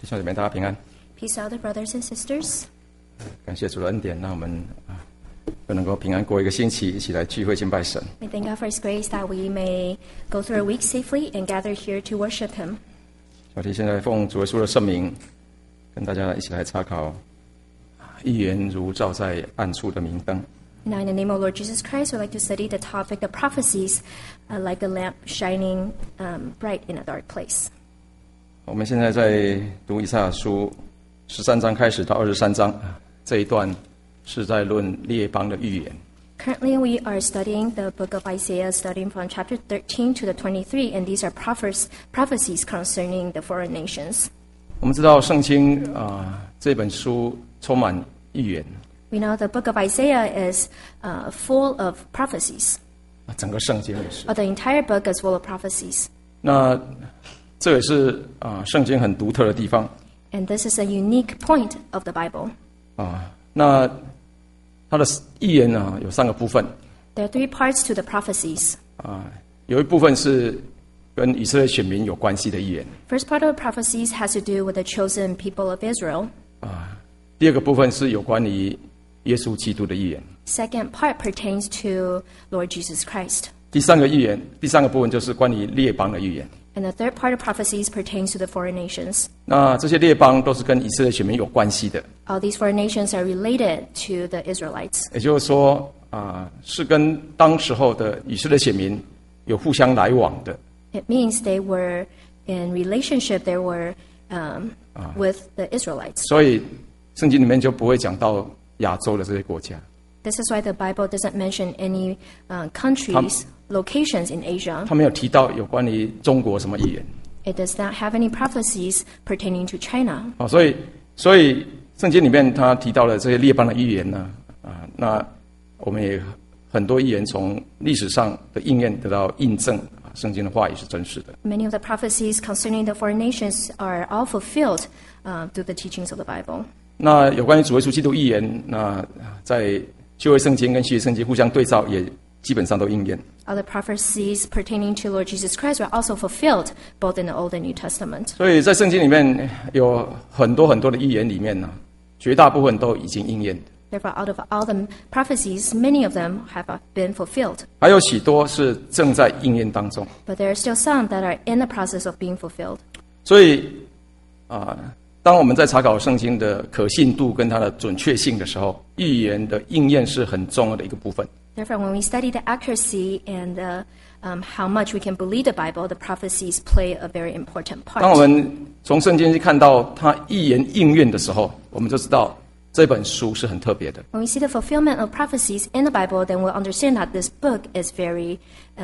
弟兄姊妹，大家平安。 Peace out, brothers and sisters. 感谢主的恩典，让我们又能够平安过一个星期，一起来聚会敬拜神。 We thank God for His grace that we may go through a week safely and gather here to worship Him. 小弟现在奉主耶稣的圣名，跟大家一起来查考一言如照在暗处的明灯。 Now, in the name of Lord Jesus Christ, we'd like to study the topic, the prophecies, like a lamp shining bright in a dark place. 我们现在在读以赛亚书13章开始到23章，这一段是在论列邦的预言。 Currently, we are studying the book of Isaiah, starting from chapter 13 to the 23, and these are prophecies concerning the foreign nations. 我们知道圣经这本书充满预言， We know the book of Isaiah is full of prophecies. 整个圣经也是。 The entire book is full of prophecies. 那这也是圣经很独特的地方 And this is a unique point of the Bible. 那它的预言呢有3个部分 There are 3 parts to the prophecies. 有一部分是跟以色列选民有关系的预言 First part of the prophecies has to do with the chosen people of Israel. 第二个部分是有关于耶稣基督的预言 Second part pertains to Lord Jesus Christ. 第三个部分就是关于列邦的预言 And the third part of prophecies pertains to the foreign nations. 那这些列邦都是跟以色列选民有关系的 All these foreign nations are related to the Israelites. 也就是说是跟当时候的以色列选民有互相来往的 It means they were in relationship, they were with the Israelites. 所以圣经里面就不会讲到亚洲的这些国家 This is why the Bible doesn't mention any countries, locations in Asia. 他没有提到有关于中国什么预言 It does not have any prophecies pertaining to China. 所以圣经里面他提到了这些列邦的预言呢那我们也很多预言从历史上的应验得到印证圣经的话语是真实的 Many of the prophecies concerning the foreign nations are all fulfilled through the teachings of the Bible. 那有关于主耶稣基督预言那在旧约圣经跟新约圣经互相对照也基本上都应验 Other prophecies pertaining to Lord Jesus Christ were also fulfilled both in the Old and New Testament. 所以在圣经里面有很多的预言里面呢绝大部分都已经应验 Therefore, out of all the prophecies, many of them have been fulfilled. 还有许多是正在应验当中 But there are still some that are in the process of being fulfilled. 所以当我们在查考圣经的可信度跟它的准确性的时候预言的应验是很重要的一个部分 Therefore, when we study the accuracy and how much we can believe the Bible, the prophecies play a very important 当我 part. 们从圣经去看到它预言应验的时候我们就知道这本书是很特别的 When we see the fulfillment of prophecies in the Bible, then we'll understand that this book is very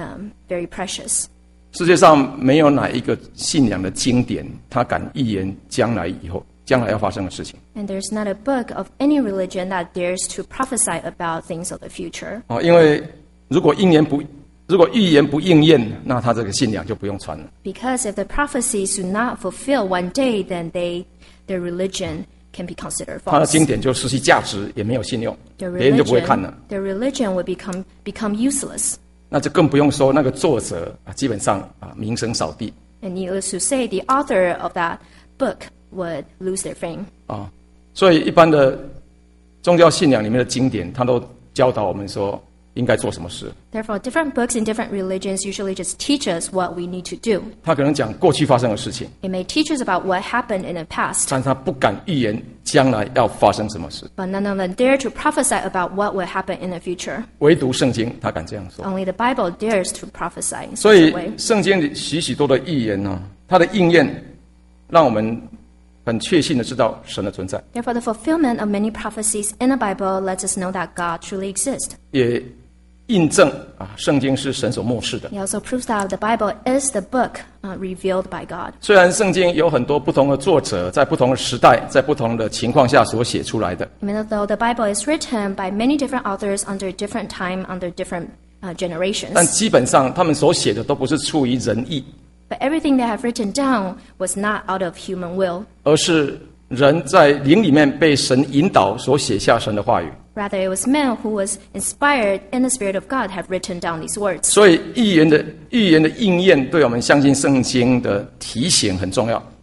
precious. 世界上没有哪一个信仰的经典它敢预言将来要发生的事情 And there's not a book of any religion that dares to prophesy about things of the future. 因为如果预言不应验那他这个信仰就不用传了 Because if the prophecies do not fulfill one day, then their religion can be considered 他的 false. 经典就失去价值也没有信用 Their 别人就不会看了 religion will become useless. 那就更不用说那个作者基本上名声扫地 And needless to say, the author of that book would lose their fame. 所以一般的宗教信仰里面的经典它都教导我们说应该做什么事 Therefore, different books in different religions usually just teach us what we need to do. 他可能讲过去发生的事情 It may teach us about what happened in the past, 但他不敢预言将来要发生什么事 but none of them dare to prophesy about what will happen in the future. 唯独圣经他敢这样说 Only the Bible dares to prophesy in 所 such 以 a way. 圣经里许多的预言呢它的应验让我们很确信的知道神的存在 Therefore, the fulfillment of many prophecies in the Bible lets us know that God truly exists. 也印证圣经是神所默示的 He also proves that the Bible is the book revealed by God. 虽然圣经有很多不同的作者在不同的时代在不同的情况下所写出来的 Even though the Bible is written by many different authors under different time, under different 但 generations, 基本上他们所写的都不是出于人意 but everything they have written down was not out of human will. 而是人在灵里面被神引导所写下神的话语 Rather, it was men who was inspired in the Spirit of God have written down these words. 所以预言的应验对我们相信圣经的提醒很重要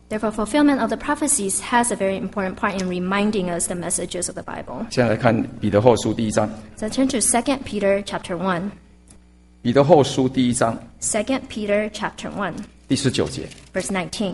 Therefore, fulfillment of the prophecies has a very important part in reminding us the messages of the Bible. 现在来看彼得后书第1章。 So turn to 2 Peter chapter 1. 彼得后书第1章 2 Peter chapter 1, 第19节。 verse 19.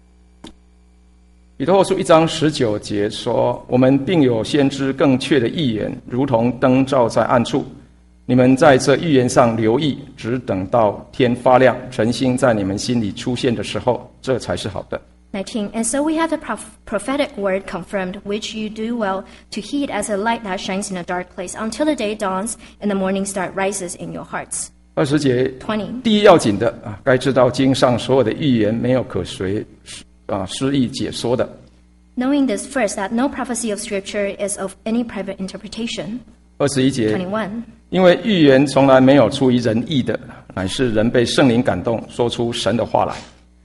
彼得后书1章19节说：“我们并有先知更确的预言，如同灯照在暗处。你们在这预言上留意，只等到天发亮，晨星在你们心里出现的时候，这才是好的。” 19. And so we have the prophetic word confirmed, which you do well to heed as a light that shines in a dark place, until the day dawns and the morning star rises in your hearts. 20节 20. 第一要紧的该知道经上所有的预言没有可随诗意解说的。 Knowing this first, that no prophecy of Scripture is of any private interpretation. 21节， 21. 因为预言从来没有出于人意的，乃是人被圣灵感动，说出神的话来。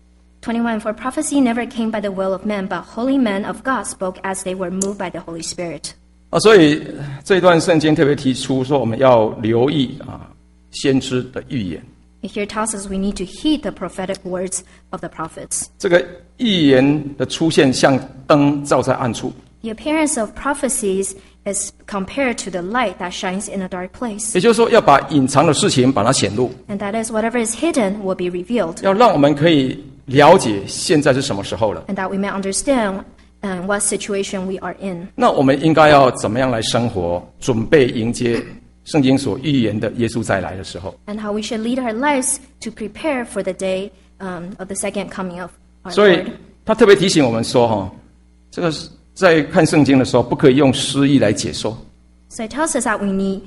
21. For prophecy never came by the will of men, but holy men of God spoke as they were moved by the Holy Spirit. 所以这段圣经特别提出说，我们要留意先知的预言。 It here tells us we need to heed the prophetic words of the prophets. 这个预言的出现像灯照在暗处， The appearance of prophecies is compared to the light that shines in a dark place. 也就是说要把隐藏的事情把它显露， And that is, whatever is hidden will be revealed, 要让我们可以了解现在是什么时候了。 and that we may understand what situation we are in. 那我们应该要怎么样来生活，准备迎接圣经所预言的耶稣再来的时候？ And how we should lead our lives to prepare for the day of the second coming of our 所以 Lord. 他特别提醒我们说，这个在看圣经的时候，不可以用诗意来解说。 So it tells us that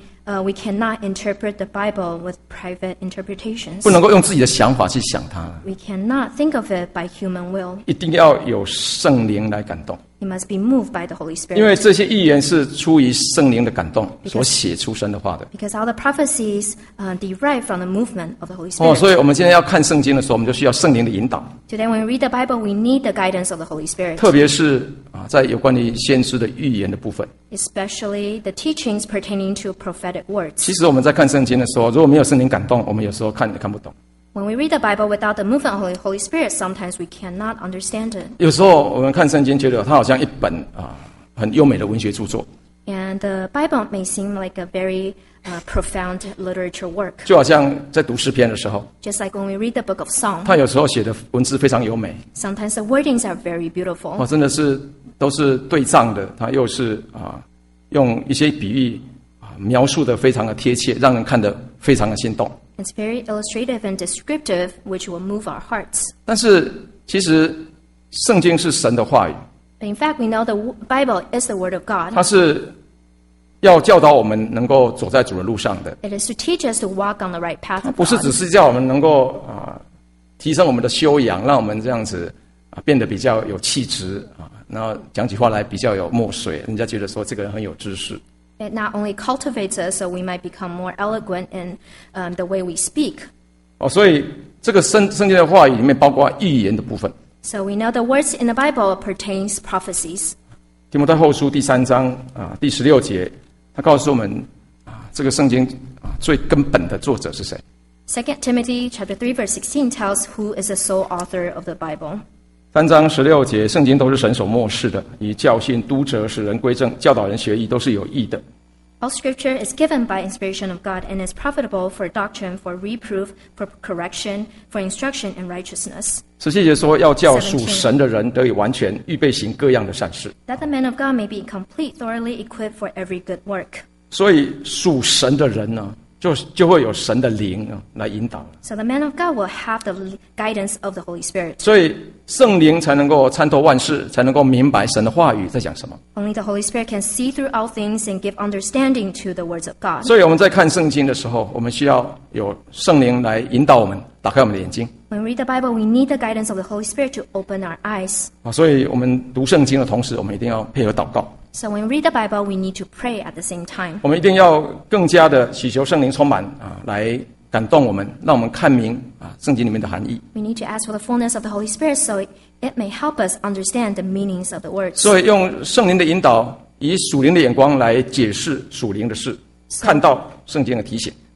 we cannot interpret the Bible with private interpretations. 不能够用自己的想法去想它， We cannot think of it by human will. 一定要有圣灵来感动。 It must be moved by the Holy 因为 Spirit. 这些预言是出于圣灵的感动所写出神的话的。 Because all the prophecies derive from the movement of the Holy Spirit. 所以我们现在要看圣经的时候，我们就需要圣灵的引导， Today, when we read the Bible, we need the guidance of the Holy Spirit, 特别是在有关于先知的预言的部分。 especially the teachings pertaining to prophetic words. 其实我们在看圣经的时候，如果没有圣灵感动，我们有时候看也看不懂。 When we read the Bible without the movement of the Holy Spirit, sometimes we cannot understand it. 有时候我们看圣经，觉得它好像一本很优美的文学著作， And the Bible may seem like a very profound literature work. 就好像在读诗篇的时候， Just like when we read the book of Psalm, 它有时候写的文字非常优美， sometimes the wordings are very beautiful. 真的是都是对仗的，它又是用一些比喻描述的非常的贴切，让人看得非常的心动。 It's very illustrative and descriptive, which will move our hearts. 但是其实圣经是神的话语， But in fact, we know the Bible is the Word of God. 它是要教导我们能够走在主的路上的， It is to teach us to walk on the right path 它 of 不是只 God. 是叫我们能够提升我们的修养，让我们这样子变得比较有气质然后讲起话来比较有墨水，人家觉得说这个人很有知识。 It not only cultivates us so we might become more eloquent in the way we speak. 所以这个圣经的话语里面包括预言的部分。 So we know the words in the Bible pertains prophecies. 提摩太后书第3章第16节，他告诉我们这个圣经最根本的作者是谁。 2 Timothy chapter 3 verse 16 tells who is the sole author of the Bible. 3章16节，圣经都是神所默示的，以教训、督责、使人归正、教导人学义，都是有益的。 All scripture is given by inspiration of God and is profitable for doctrine, for reproof, for correction, for instruction in righteousness. 17节说，要教属神的人得以完全，预备行各样的善事。 That the man of God may be complete, thoroughly equipped for every good work. 所以属神的人呢，就会有神的灵来引导。 So the man of God will have the guidance of the Holy Spirit. 所以圣灵才能够参透万事，才能够明白神的话语在讲什么。 Only the Holy Spirit can see through all things and give understanding to the words of God. 所以我们在看圣经的时候，我们需要有圣灵来引导我们，打开我们的眼睛。 When we read the Bible, we need the guidance of the Holy Spirit to open our eyes. 所以我们读圣经的同时，我们一定要配合祷告。 So when we read the Bible, we need to pray at the same time. 我们一定要更加的祈求圣灵充满来感动我们，让我们看明圣经里面的含义。 We need to ask for the fullness of the Holy Spirit so it may help us understand the meanings of the words. 所以用圣灵的引导，以属灵的眼光来解释属灵的事，看到圣经的提醒。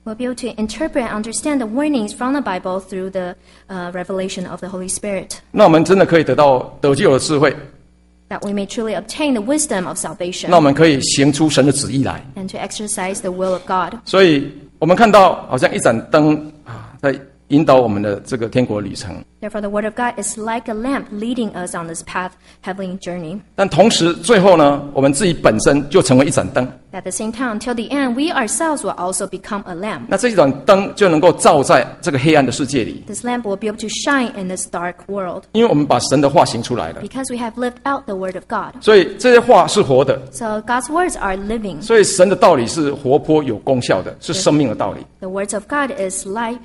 We'll be able to interpret and understand the warnings from the Bible through the revelation of the Holy Spirit. 那我们真的可以得到得救的智慧， That we may truly obtain the wisdom of salvation 那我们可以行出神的旨意来。 and to exercise the will of God. 所以我们看到好像一盏灯啊，在引导我们的这个天国旅程。 Therefore, the Word of God is like a lamp leading us on this path, heavenly journey. 但同时，最后呢，我们自己本身就成为一盏灯。 At the same time, until the end, we ourselves will also become a lamp. 那这一盏灯就能够照在这个黑暗的世界里， This lamp will be able to shine in this dark world 因为我们把神的话行出来了， because we have lived out the Word of God. 所以这些话是活的， So God's words are living. 所以神的道理是活泼有功效的，是生命的道理。 The words of God is life,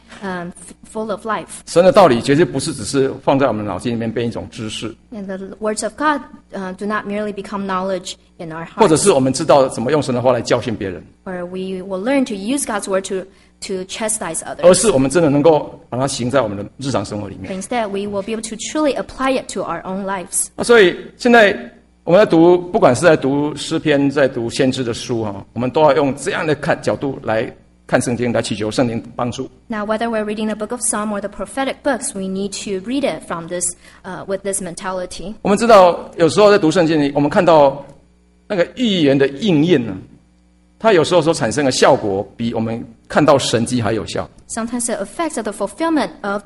full of life. 神的道理绝对不是只是放在我们脑筋里面变一种知识， And the words of God do not merely become knowledge in our 或者 hearts. 是我们知道怎么用神的话来教训别人， Or we will learn to use God's word to chastise 而 others. 是我们真的能够把它行在我们的日常生活里面。 But instead, we will be able to truly apply it to our own lives. 那所以现在我们在读，不管是在读诗篇，在读先知的书哈，我们都要用这样的角度来看圣经，来祈求圣灵帮助。 Now, whether we're reading the book of Psalm or the prophetic books, we need to read it from this, with this mentality. 我们知道，有时候在读圣经里，我们看到那个预言的应验呢，它有时候所产生的效果，比我们看到神迹还有效。 Sometimes the effects of the fulfillment of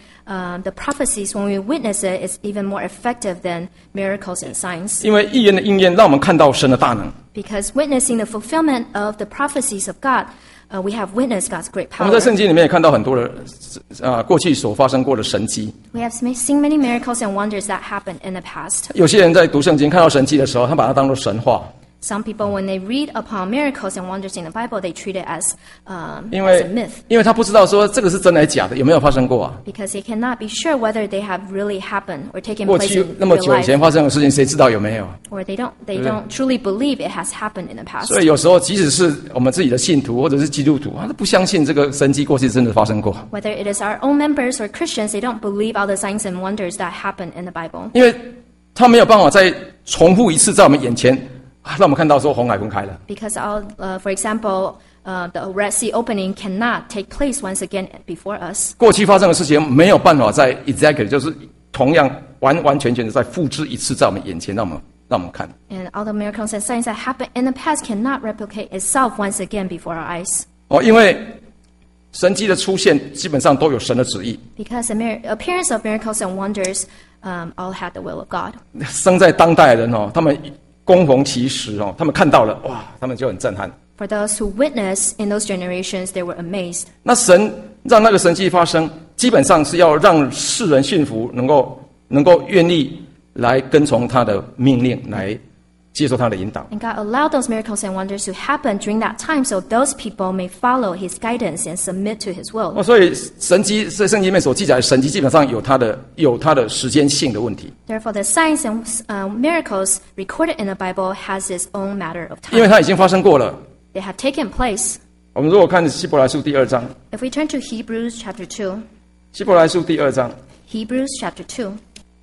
the prophecies, when we witness it, is even more effective than miracles and signs. 因为预言的应验，让我们看到神的大能。 Because witnessing the fulfillment of the prophecies of God, we have witnessed God's great 我们在 power. 圣经里面也看到很多的过去所发生过的神迹。 We have seen many miracles and wonders that happened in the past. 有些人在读圣经看到神迹的时候，他把它当作神话， Some people, when they read upon miracles and wonders in the Bible, they treat it as 因 a 为 myth. 因为他不知道说这个是真的还是假的，有没有发生过啊？ Because they cannot be sure whether they have really happened or taken 过 place 去 in 那么 real 久以前 life. 发生的事情，谁知道有没有？ Or they don't truly believe it has happened in the past. 所以有时候，即使是我们自己的信徒或者是基督徒，他都不相信这个神迹过去真的发生过， Whether it is our own members or Christians, they don't believe all the signs and wonders that happen in the Bible. 因为他没有办法再重复一次在我们眼前，让我们看到说红海分开了。 Because, for example, the Red Sea opening cannot take place once again before us. 过去发生的事情没有办法再 exactly 就是同样完完全全的再复制一次在我们眼前，让我们看。 And all the miracles and signs that happened in the past cannot replicate itself once again before our eyes. 因为神迹的出现基本上都有神的旨意， Because the appearance of miracles and wonders all had the will of God. 生在当代的人他们恭逢其时他们看到了哇，他们就很震撼。 For those who witnessed in those generations, they were amazed. 那神让那个神迹发生，基本上是要让世人信服，能够愿意来跟从他的命令，来接受他的引导。 And God allowed those miracles and wonders to happen during that time so those people may follow His guidance and submit to His will. 所以神迹在圣经里面所记载的神迹，基本上有它的时间性的问题， Therefore, the signs and miracles recorded in the Bible has its own matter of 因为 time. 它已经发生过了。 They have taken place. 我们如果看希伯来书第2章， If we turn to Hebrews chapter 2, 希伯来书第2章 Hebrews chapter 2,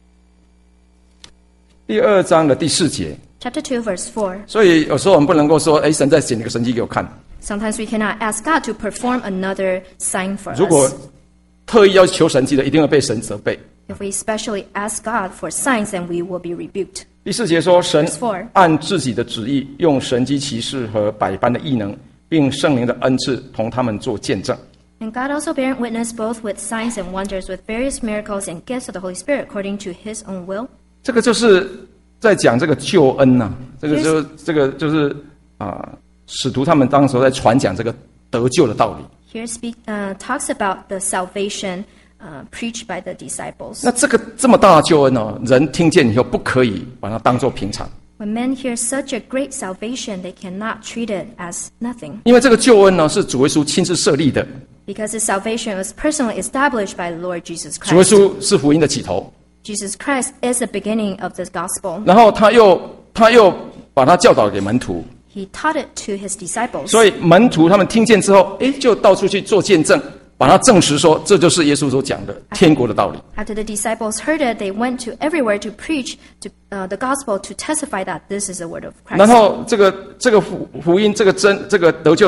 第2章的第4节， chapter 2, verse 4. 所以有时候我们不能够说，神再显一个神迹给我看。 Sometimes we cannot ask God to perform another sign for 如果 us. 特意要求神迹的，一定会被神责备。 If we especially ask God for signs, then we will be rebuked. 第4节说，神 Verse 4. 按自己的旨意，用神迹奇事和百般的异能，并圣灵的恩赐，同他们做见证。 And God also bearing witness both with signs and wonders, with various miracles and gifts of the Holy Spirit according to His own will. 这个就是在讲这个救恩呐、这个就是使徒他们当时在传讲这个得救的道理。 Here talks about the salvation preached by the disciples. 那这么大的救恩人听见以后不可以把它当作平常， When men hear such a great salvation, they cannot treat it as nothing. 因为这个救恩呢是主耶稣亲自设立的， Because the salvation was personally established by the Lord Jesus 主耶 Christ. 稣是福音的起头， Jesus Christ is the beginning of this gospel. 然后他又把它教导给门徒， He taught it to his disciples. 所以门徒他们听见之后，就到处去做见证，把它证实说这就是耶稣所讲的天国的道理。 After the disciples heard it, they went to everywhere to preach the gospel to testify that this is the word of 然 Christ. 后这个福音，这个得救的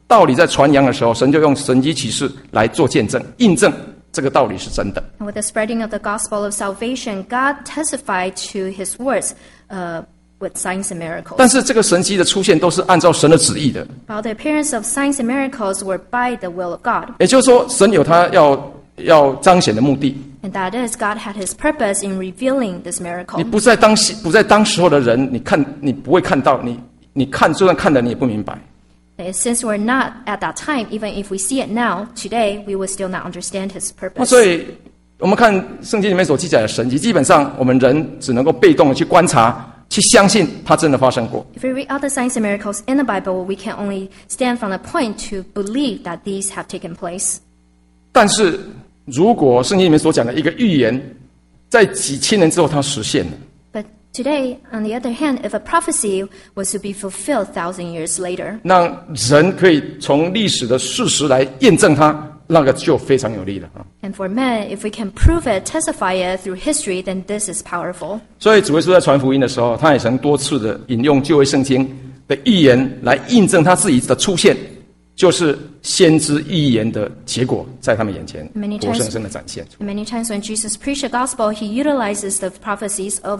道理在传扬的时候，神就用神迹奇事来做见证，印证这个道理是真的。 And with the spreading of the gospel of salvation, God testified to his words with signs and miracles. 但是这个神迹的出现都是按照神的旨意的， While the appearance of signs and miracles were by the will of God. 也就是说，神有他要彰显的目的。 And that is, God had his purpose in revealing this miracle. 你不在当时候的人，你不会看到，你看就算看了，你也不明白。 Since we're not at that time, even if we see it now, today, we will still not understand his 那 purpose. 所以我们看圣经里面所记载的神迹，基本上我们人只能够被动的去观察，去相信它真的发生过。 If we read other signs and miracles in the Bible, we can only stand from the point to believe that these have taken place. 但是如果圣经里面所讲的一个预言，在几千年之后它实现了， But today, on the other hand, if a prophecy was to be fulfilled 1,000 years later, 让人可以从历史的事实来验证它，那个就非常有力了啊！ and for men, if we can prove it, testify it through history, then this is powerful. 所以主耶稣在传福音的时候，他也曾多次的引用旧约圣经的预言来印证他自己的出现，就是先知预言的结果，在他们眼前 Many 活 times- 生生的展现。 Many times when Jesus preached the gospel, he utilizes the prophecies of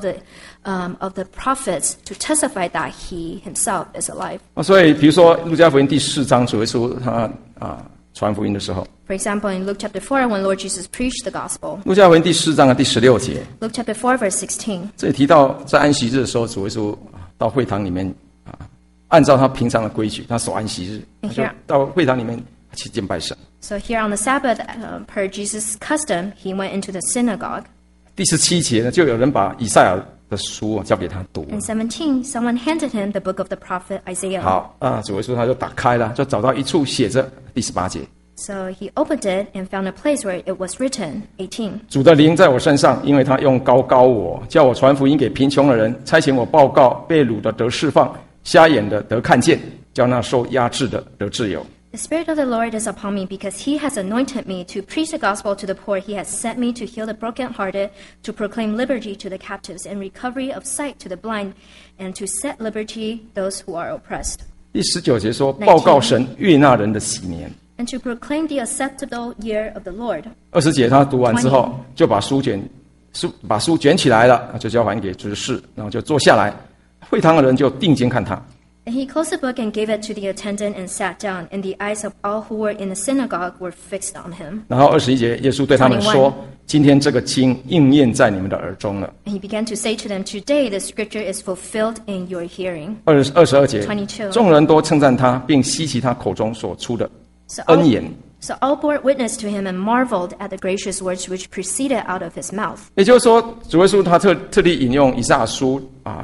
the prophets to testify that he himself is alive. 所以比如说路加福音第4章，主耶稣他传福音的时候， For example, in Luke chapter 4, when Lord Jesus preached the gospel, 路加福音第4章的第16节， Luke chapter 4, verse 16, 这里提到在安息日的时候，主耶稣到会堂里面按照他平常的规矩，他守安息日，他就到会堂里面去敬拜神。 So here on the Sabbath, per Jesus' custom, he went into the synagogue. 第17节呢，就有人把以赛亚的书交给他读。 In 17, someone handed him the book of the prophet Isaiah. 好主耶稣他就打开了，就找到一处写着第18节。 So he opened it and found a place where it was written, 18. 主的灵在我身上，因为他用膏我，叫我传福音给贫穷的人，差遣我报告被掳的得释放，瞎眼的得看见，叫那受压制的得自由。 The Spirit of the Lord is upon me because he has anointed me to preach the gospel to the poor. He has sent me to heal the brokenhearted, to proclaim liberty to the captives and recovery of sight to the blind, and to set liberty those who are oppressed. 第19节说，报告神悦纳人的喜年。 And to proclaim the acceptable year of the Lord. 20节他读完之后，就把书卷起来了，就交还给执事，然后就坐下来，会堂的人就定睛看他。 And he closed the book and gave it to the attendant and sat down, and the eyes of all who were in the synagogue were fixed on him. 然后21节，耶稣对他们说：“今天这个经应验在你们的耳中了。” And he began to say to them, Today the scripture is fulfilled in your hearing. 22节， 22 众人都称赞他，并稀奇他口中所出的 So 恩言。 all bore witness to him and marveled at the gracious words which proceeded out of his mouth. 也就是说，主耶稣他特地引用以赛亚书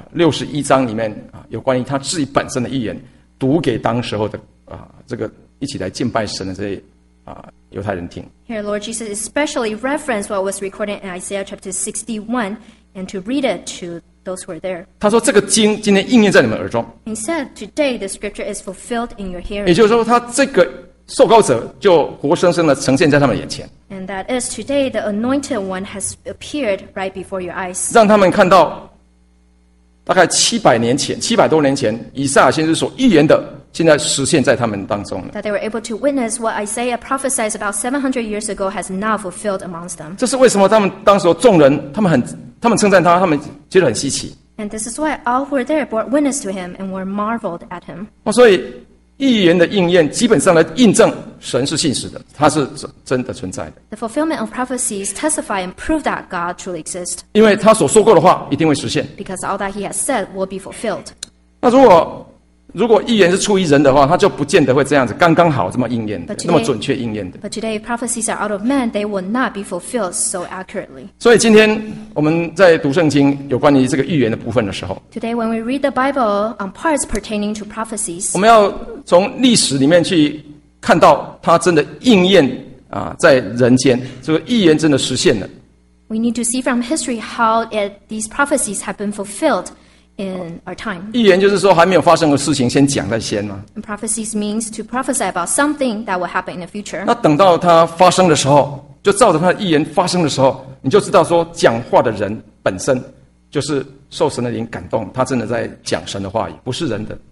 61章里面有关于他自己本身的预言，读给当时候的这个一起来敬拜神的这些犹太人听。 Here, Lord Jesus especially referenced what was recorded in Isaiah chapter 61 and to read it to those who were there. 他说：“这个经今天应验在你们耳中。” He said, Today the scripture is fulfilled in your 也 hearing. 就是说，他这个受膏者就活生生的呈现在他们眼前， And that is, today the anointed one has appeared right before your eyes. 让他们看到大概700多年前以赛亚先知所预言的，现在实现在他们当中了。 That they were able to witness what Isaiah prophesied about 700 years ago has now fulfilled amongst them. 这是为什么？他们当时众人，他们称赞他，他们觉得很稀奇。 And this is why all who were there bore witness to him and were marveled at him. 所以预言的应验，基本上来印证神是信实的，他是真的存在的。 The fulfillment of prophecies testify and prove that God truly exists, 因为他所说过的话一定会实现。 because all that he has said will be fulfilled. 那如果预言是出于人的话，他就不见得会这样子刚刚好这么应验的， But today- 那么准确应验的。 But today, if prophecies are out of men, they will not be fulfilled so accurately. 所以今天我们在读圣经有关于这个预言的部分的时候， Today, when we read the Bible on parts pertaining to prophecies, 我们要从历史里面去看到它真的应验在人间，这个预言真的实现了。 we need to see from history how these prophecies have been fulfilled in our time. 预言就是说还没有发生的事情先讲在先嘛， And prophecies means to prophesy about something that will happen in the future. 那等到它发生的时候，就照着它的预言发生的时候，你就知道说讲话的人本身就是受神的灵感动，他真的在讲神的话语，不是人的。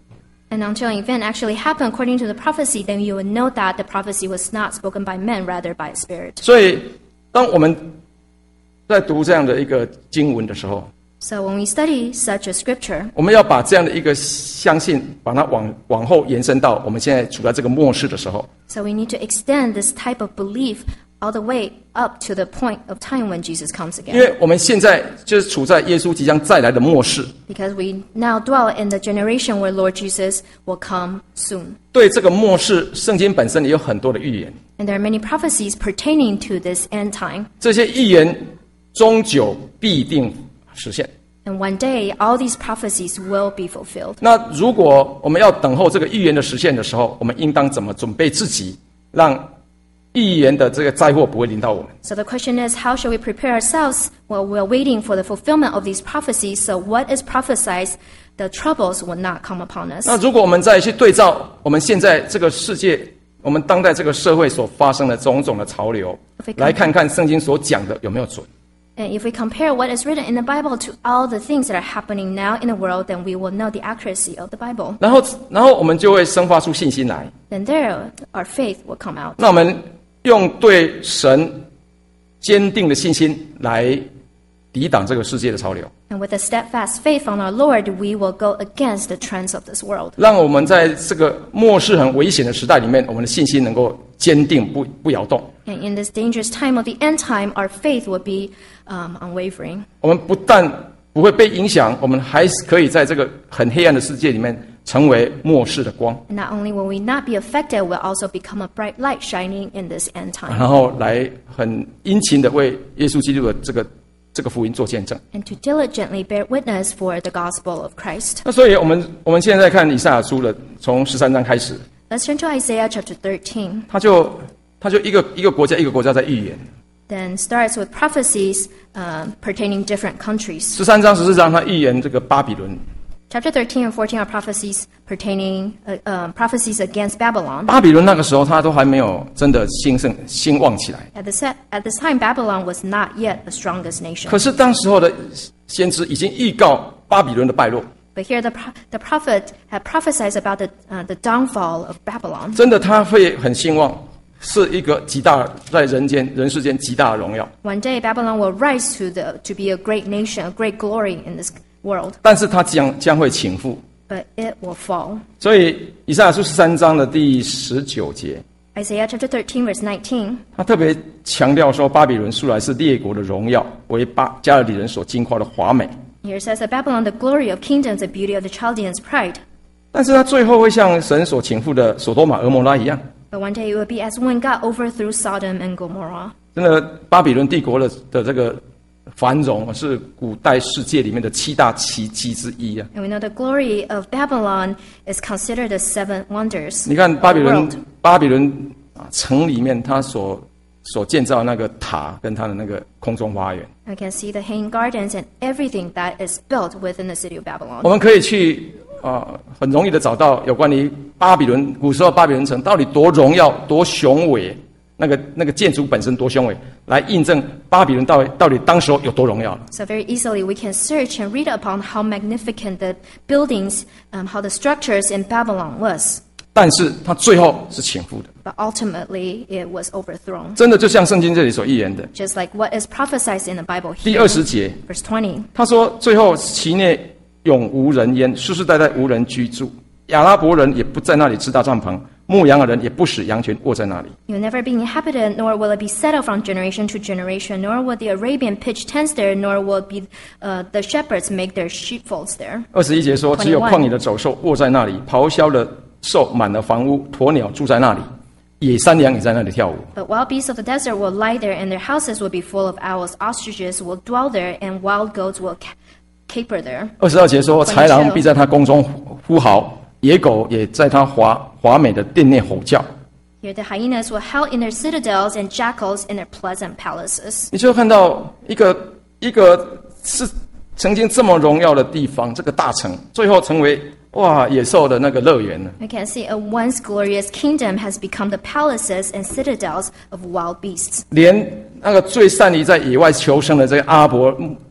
And until an event actually happened according to the prophecy, then you would know that the prophecy was not spoken by men, rather by a spirit. 所以，当我们在读这样的一个经文的时候， So when we study such a scripture, 我们要把这样的一个相信，把它往后延伸到我们现在处在这个末世的时候。 so we need to extend this type of belief all the way up to the point of time when Jesus comes 因 again. 为我们现在就是处在耶稣即将再来的末世， Because we now dwell in the generation where Lord Jesus will come soon. 对这个末世，圣经本身也有很多的预言。 And there are many prophecies pertaining to this end time. 这些预言终究必定实现。 And one day, all these prophecies will be fulfilled. 那如果我们要等候这个预言的实现的时候，我们应当怎么准备自己，让预言的这个灾祸不会临到我们？ So the question is, how shall we prepare ourselves while we're waiting for the fulfillment of these prophecies? So what is prophesied, the troubles will not come upon us. 那如果我们再去对照我们现在这个世界，我们当代这个社会所发生的种种的潮流，来看看圣经所讲的有没有准？ And if we compare what is written in the Bible to all the things that are happening now in the world, then we will know the accuracy of the Bible. 然后我们就会生发出信心来。 Then there, our faith will come out. 那我们用对神坚定的信心来抵挡这个世界的潮流， And with a steadfast faith on our Lord, we will go against the trends of this world. 让我们在这个末世很危险的时代里面，我们的信心能够坚定不摇动。 And in this dangerous time of the end time, our faith will be unwavering. 我们不但不会被影响，我们还可以在这个很黑暗的世界里面成为末世的光， And not only will we not be affected, we'll also become a bright light shining in this end time. 然后来很殷勤的为耶稣基督的这个福音做见证。 And to diligently bear witness for the gospel of Christ. 那所以我们现在看以赛亚书的，从13章开始， Let's turn to Isaiah chapter 13. 他就一个国家一个国家在预言。 Then starts with prophecies pertaining different countries. 13章14章他预言这个巴比伦。 Chapter 13 and 14 are prophecies pertaining prophecies against Babylon. 巴比伦那个时候他都还没有真的兴旺起来， At this time, Babylon was not yet the strongest nation. 可是当时候的先知已经预告巴比伦的败落， But here the prophet had prophesied about the downfall of Babylon. 真的他会很兴旺，是一个极大在人世间极大的荣耀。 One day, Babylon will rise to be a great nation, a great glory in this world. 但是他将会倾覆。 But it will fall. 所以以赛亚书13章的第19节， Isaiah chapter 13, verse 19. 他特别强调说，巴比伦素来是列国的荣耀，为加勒底人所惊夸的华美。 Here it says that Babylon, the glory of kingdoms, the beauty of the Chaldeans' pride. 但是他最后会像神所倾覆的所多玛、俄摩拉一样。 But one day it will be as when God overthrew Sodom and Gomorrah. 真的，巴比伦帝国的这个繁荣是古代世界里面的7大奇迹之一啊！ And we know the glory of Babylon is considered the seven wonders. 你看巴比 of the 伦 world. 巴比伦城里面，他所建造那个塔跟他的那个空中花园， We can see the hanging gardens and everything that is built within the city of 我 Babylon. 们可以去很容易的找到有关于巴比伦古时候巴比伦城到底多荣耀、多雄伟，那个建筑本身多雄伟，来印证巴比伦到底当时候有多荣耀。 So very easily we can search and read upon how magnificent the buildings, how the structures in Babylon was. 但是它最后是倾覆的， But ultimately it was overthrown. 真的就像圣经这里所预言的。 Just like what is prophesied in the Bible 第 here. 20节， Verse 20. 他说：“最后其内永无人烟，世世代代无人居住。亚拉伯人也不在那里支搭帐篷，牧羊的人也不使羊群卧在那里。” It will never be inhabited, nor will it be settled from generation to generation, nor will the Arabian pitch tents there, nor will be the shepherds make their sheepfolds there. 21节说：“只有旷野的走兽卧在那里，咆哮的兽满了房屋，鸵鸟住在那里，野山羊也在那里跳舞。” But wild beasts of the desert will lie there, and their houses will be full of owls. Ostriches will dwell there, and wild goats will caper there. 22节说：“豺狼必在他宫中呼嚎，野狗也在他华美的殿内吼叫。” Here the hyenas will howl in their citadels, and jackals in their pleasant palaces. 你就看到一个是曾经这么荣耀的地方，这个大城，最后成为野兽的那个乐园了。 We can see a once glorious kingdom has become the palaces and citadels of wild beasts. 连那个最善于在野外求生的这个阿拉伯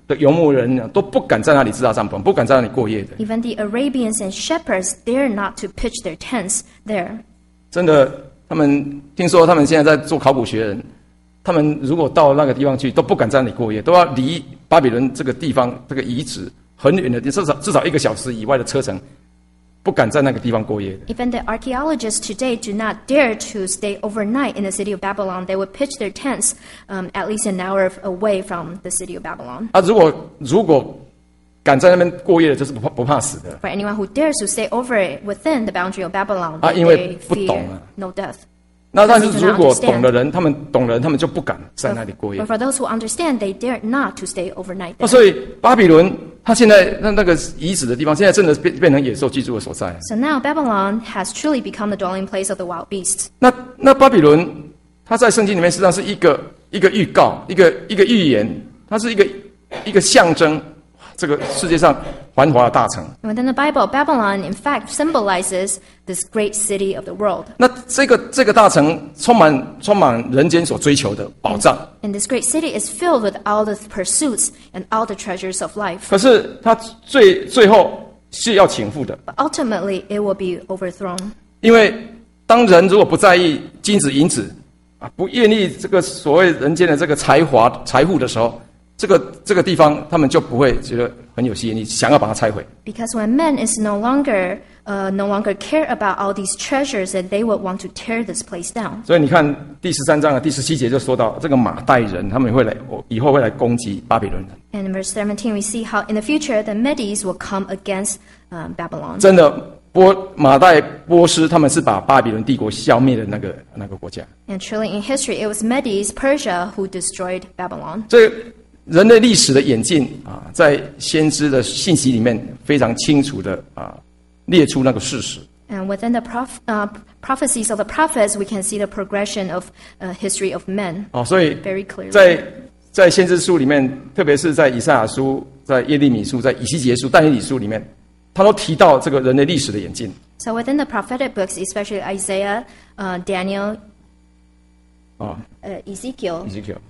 的游牧人呢，都不敢在那里支搭帐篷，不敢在那里过夜的。 Even the Arabians and shepherds dare not to pitch their tents there. 真的，他们听说他们现在在做考古学人，他们如果到那个地方去，都不敢在那里过夜，都要离巴比伦这个地方这个遗址很远的，至少1个小时以外的车程，不敢在那个地方过夜的。 Even the archaeologists today do not dare to stay overnight in the city of Babylon. They would pitch their tents at least an hour away from the city of Babylon. 啊，如果敢在那边过夜的，就是不怕死的。 For anyone who dares to stay over within the boundary of Babylon, 啊， they 因为不懂 fear 啊。 no death. 那但是如果懂的人，他们就不敢在那里过夜 But。for those who understand, they dare not to stay overnight 那 there. 所以巴比伦，它现在那个遗址的地方，现在真的变成野兽居住的所在。 So now Babylon has truly become the dwelling place of the wild beasts. 那巴比伦，它在圣经里面实际上是一个预告，一个预言，它是一个象征，这个世界上繁华的大城。 Within the Bible, Babylon in fact symbolizes this great city of the world. 那这个大城充满人间所追求的宝藏， And this great city is filled with all the pursuits and all the treasures of life. 可是它最后是要倾覆的， But ultimately, it will be overthrown. 因为当人如果不在意金子银子啊，不愿意这个所谓人间的这个财富的时候，这个地方他们就不会觉得很有吸引力，想要把它拆毁。 Because when men is no longer care about all these treasures, and they would want to tear this place down. 所以你看第13章的第17节就说到，这个马代人他们以后会来攻击巴比伦人。 And in verse 17, we see how in the future the Medes will come against Babylon. 真的，马代波斯他们是把巴比伦帝国消灭的那个国家。 And truly in history, it was Medes, Persia, who destroyed Babylon. 这人类历史的演进啊，在先知的信息里面非常清楚的列出那个事实。 And within the prophecies of the prophets, we can see the progression of history of men 所以 very clearly. 在先知书里面，特别是在以赛亚书、在耶利米书、在以西结书、但以理书里面，他都提到这个人类历史的演进。 So within the prophetic books, especially Isaiah, Daniel, Ezekiel,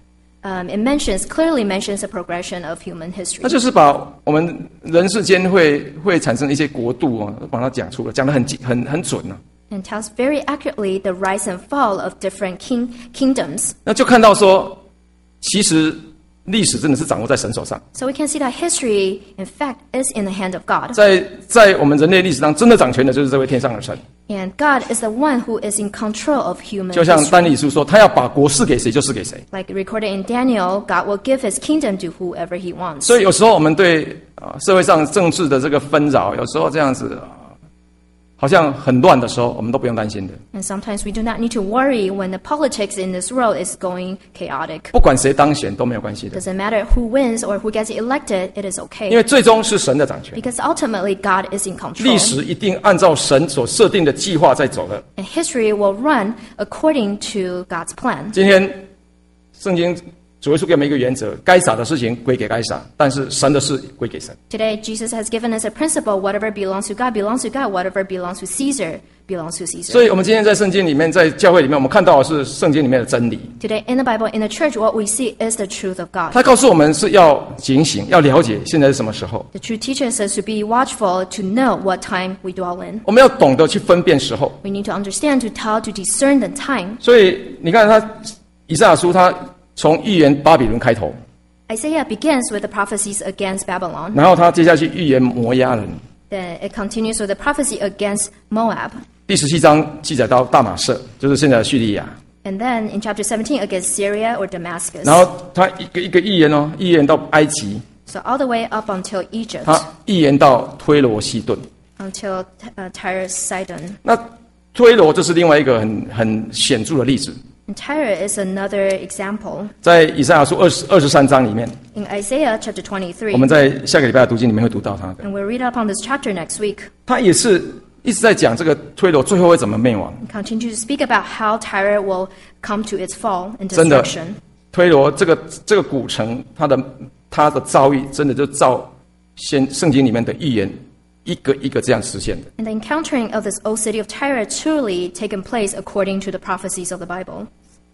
it clearly mentions the progression of human 那 history. 就是把我们人世间会产生一些国度把它讲出来，讲得很准啊。 And tells very accurately the rise and fall of different kingdoms. 那就看到说，其实历史真的是掌握在神手上。 So we can see that history, in fact, is in the hand of God. 在我们人类历史上，真的掌权的就是这位天上的神。 And God is the one who is in control of human 就像 history. 但以理书说，他要把国赐给谁就赐给谁。 Like recorded in Daniel, God will give his kingdom to whoever he wants. 所以有时候我们对社会上政治的这个纷扰，有时候这样子好像很乱的时候，我们都不用担心的。 And sometimes we do not need to worry when the politics in this world is going chaotic. 不管谁当选都没有关系的， Doesn't matter who wins or who gets elected, it is 因 okay. 为最终是神的掌权。 Because ultimately God is in 历 control. 史一定按照神所设定的计划在走的。 And history will run according to God's plan. 今天圣经主耶稣给我们一个原则：该撒的事情归给该撒，但是神的事归给神。 Today, Jesus has given us a principle: whatever belongs to God belongs to God, whatever belongs to Caesar belongs to Caesar. 所以，我们今天在圣经里面，在教会里面，我们看到的是圣经里面的真理。 Today, in the Bible, in the church, what we see is the truth of God. 他告诉我们是要警醒，要了解现在是什么时候。 The truth teaches us to be watchful, to know what time we dwell in. 我们要懂得去分辨时候。 We need to understand, to tell, to discern the time. 所以，你看他以赛亚书，他从预言巴比伦开头， Isaiah begins with the prophecies against Babylon. 然后他接下去预言摩押人。 Then it continues with the prophecy against Moab. 第17章记载到大马色，就是现在的叙利亚。 And then in chapter 17 against Syria or Damascus. 然后他一个预言预言到埃及， So all the way up until Egypt, 他预言到推罗西顿。 until Tyre, Sidon. 那推罗这是另外一个很显著的例子， And Tyre is another example. 在以赛亚书23章里面， In Isaiah chapter 我们 23, 在下个礼拜的读经里面会读到他的。 and we'll read up on this chapter next week, 他也是一直在讲这个推罗最后会怎么灭亡。 and continue to speak about how Tyre will come to its fall and 真的 destruction. 推罗这个古城，他的遭遇，真的就照圣经里面的预言，一个一个这样实现的。 And the encountering of this old city of Tyre truly taken place according to the prophecies of the Bible.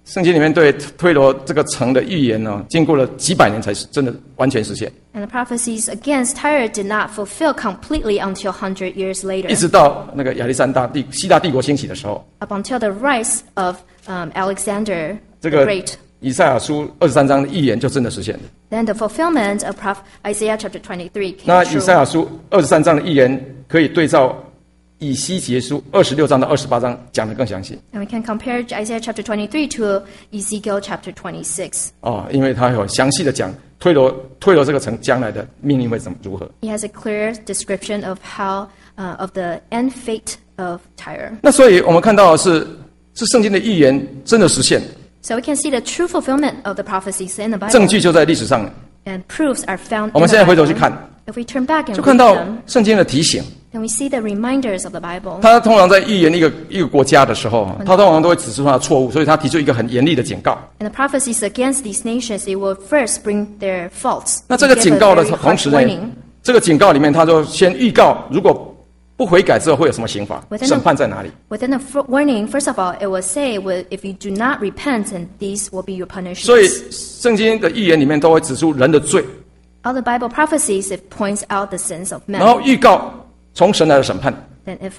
圣经里面对推罗这个城的预言呢，经过了几百年才真的完全实现。 And the prophecies against Tyre did not fulfill completely until 100 years 一 later, 直到那个亚历山大希腊帝国兴起的时候， up until the rise of Alexander 这 the 个 Great. 以赛亚书23章的预言就真的实现了。 Then the fulfillment of Isaiah chapter 23 那 came 以赛 true. 亚书23章的预言可以对照以西结书26章到28章讲得更详细。 And we can compare Isaiah chapter 23 to Ezekiel chapter 26. 因为他有详细的讲推罗这个城将来的命运会如何。 He has a clear description of how of the end fate of Tyre. 那所以我们看到的是圣经的预言真的实现， So we can see the true fulfillment of the prophecies in the 证 Bible, 据就在历史上。 and proofs are found 我 in 们 the 现在回头去 Bible. 看， If we turn back and 就看 read 到 them, 圣经的提醒。 then we see the reminders of the Bible. 他通常在预言一个国家的时候，他通常都会指出他的错误，所以他提出一个很严厉的警告。 And the prophecies against these nations, they will first bring their faults. 那 They 这个 give 警 a 告的 very 同 harsh 时呢 warning.， 这个警告里面他就先预告，如果不悔改之后会有什么刑罚， Within the- 审判在哪里。 Within the warning, first of all, it will say, if you do not repent, and these will be your 所以 punishments. 圣经的预言里面都会指出人的罪， All the Bible prophecies, it points out the sins of 然后 men. 预告从神来的审判。 Then it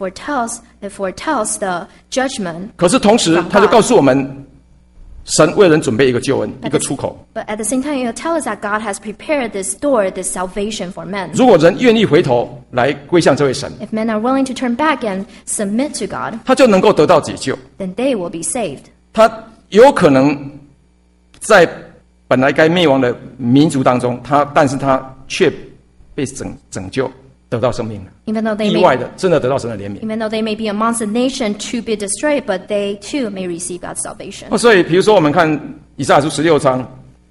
foretells the judgment. 可是同时，他就告诉我们，神为人准备一个救恩，一个出口。 But at the same time, it will tell us that God has prepared this door, this salvation for men. 如果人愿意回头来归向这位神， If men are willing to turn back and submit to God, 他就能够得到解救。 then they will be saved. 他有可能在本来该灭亡的民族当中，但是他却被拯救，得到生命了。 Even though they 意 may 外的，真的得到神的怜悯。 Even though they may be amongst the nation to be destroyed, but they too may receive God's salvation. 所以，比如说我们看以赛亚书16章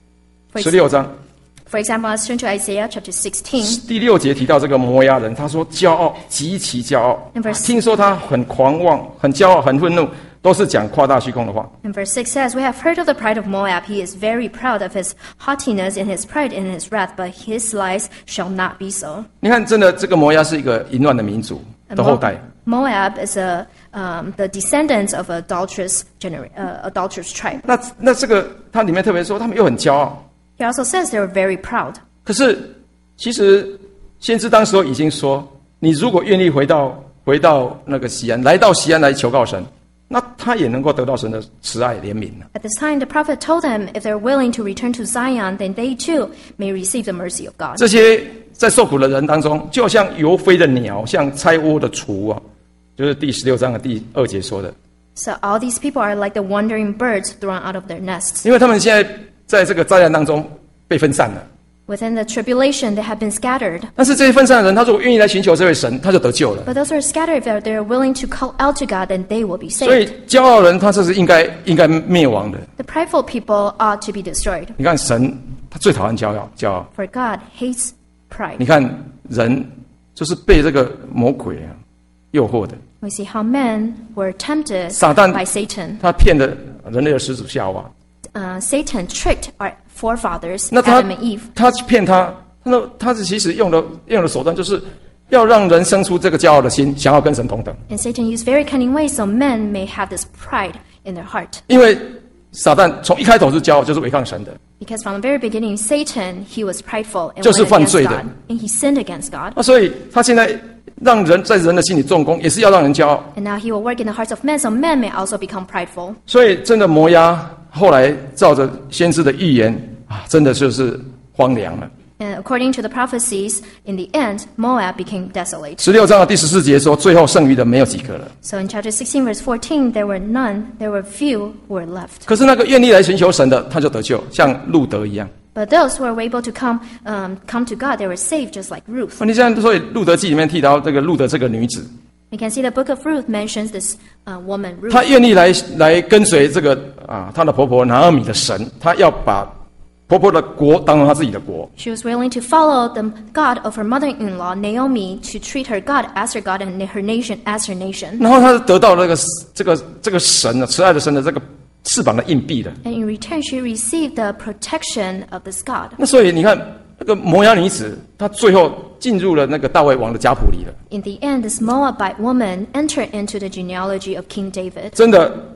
For ，16章 example, let's turn to Isaiah chapter 16. 第6节提到这个摩押人，他说骄傲，极其骄傲 In verse-， 听说他很狂妄、很骄傲、很愤怒，都是讲夸大虚空的话。 And verse 6 says, We have heard of the pride of Moab. He is very proud of his haughtiness and his pride and his wrath, but his lies shall not be so. 你看，真的，这个摩押是一个淫乱的民族的后代。 Moab is the descendants of adulterous tribe. 那这个它里面特别说，他们又很骄傲。 He also says they were very proud. 可是，其实先知当时候已经说，你如果愿意回到那个西安，来到西安来求告神，那他也能够得到神的慈爱怜悯了。 At this time, the prophet told them if they're willing to return to Zion, then they too may receive the mercy of God. 这些在受苦的人当中，就像游飞的鸟，像拆窝的雏啊，就是第16章的第2节说的。 So all these people are like the wandering birds thrown out of their nests. 因为他们现在在这个灾难当中被分散了。 Within the tribulation, they have been scattered. 但是这些分散的人，他如果愿意来寻求这位神，他就得救了。 But those who are scattered, if they're willing to call out to God, then they will be 所以 saved. 骄傲人他这是应该灭亡的。 The prideful people ought to be destroyed. 你看神他最讨厌骄傲。 For God hates pride. 你看人就是被这个魔鬼诱惑的， We see how men were tempted 撒旦 by Satan. 他骗了人类的始祖夏娃。 Satan tricked our forefathers, 那 Adam and Eve. 他骗他是其实用的手段就是要让人生出这个骄傲的心，想要跟神同等。 And Satan used very cunning ways so men may have this pride in their heart. 因为撒旦从一开头是骄傲，就是违抗神的。 Because from the very beginning, Satan, he was prideful and 就是 went 犯 against 罪的。 God. And he sinned against God. 所以他现在让人在人的心里重工，也是要让人骄傲。 And now he will work in the hearts of men, so men may also become prideful. 所以真的摩押后来照着先知的预言真的就是荒凉了。 And according to the prophecies, in the end, Moab became desolate. 16章的第14节说，最后剩余的没有几个了。 So in chapter 16, verse 14, there were none, there were few who were left. 可是那个愿意来寻求神的，他就得救，像路德一样。 But those who were able to come to God, they were saved just like Ruth. 你现在所以路德记里面提到这个路德这个女子， We can see the book of Ruth mentions this woman, 她 Ruth. 愿意来跟随这个她的婆婆拿俄米的神，她要把婆婆的国当成她自己的国。 She was willing to follow the God of her mother-in-law, Naomi, to treat her God as her God and her nation as her nation. 然后她得到这个神慈爱的神的这个翅膀的硬币的。 And in return, she received the protection of this God. 那所以你看，那个摩押女子，她最后进入了那个大卫王的家谱里了。 In the end, this Moabite woman entered into the genealogy of King David. 真的，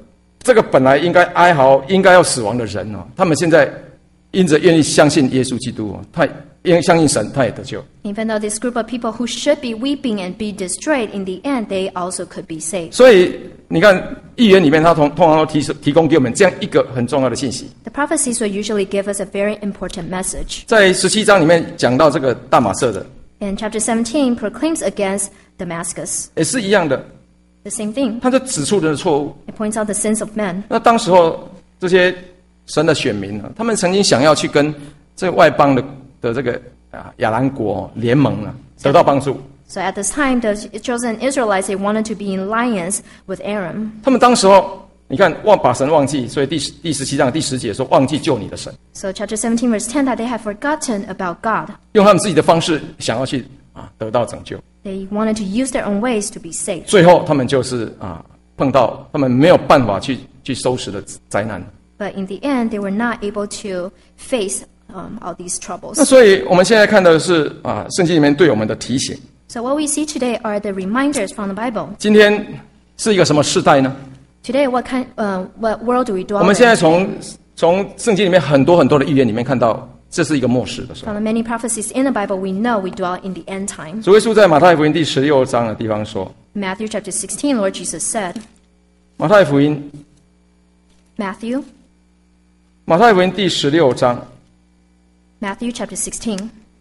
这个本来应该哀嚎、应该要死亡的人哦，他们现在因着愿意相信耶稣基督哦，他因为相信神，他也得救。 Even though this group of people who should be weeping and be destroyed, in the end, they also could be saved. 所以你看，预言里面他通常都提供给我们这样一个很重要的信息。 The prophecies will usually give us a very important message. 在17章里面讲到这个大马色的， In chapter 17, proclaims against Damascus. 也是一样的， The same thing. 他就指出人的错误。 It points out the sins of men. 那当时候这些神的选民啊，他们曾经想要去跟这个外邦的这个亚兰国联盟啊，得到帮助。 So at this time, the chosen Israelites, they wanted to be in alliance with Aram. 他们当时候，你看把神忘记，所以第17章第10节说忘记救你的神， So chapter 17, verse 10, that they have forgotten about God. 用他们自己的方式想要去得到拯救。 They wanted to use their own ways to be saved. 最后他们就是碰到他们没有办法去收拾的灾难。 But in the end, they were not able to face all these troubles. 那所以我们现在看到的是圣经里面对我们的提醒。 So what we see today are the reminders from the Bible. 今天是一个什么世代呢？ Today, what world do we dwell 我们现在 in? 从圣经里面很多的预言里面看到，这是一个末世的时候。 From the many prophecies in the Bible, we know we dwell in the end time. 主耶稣在马太福音第16章的地方说， Matthew chapter 16, Lord Jesus said, 马太福音 Matthew 第16章 chapter 16,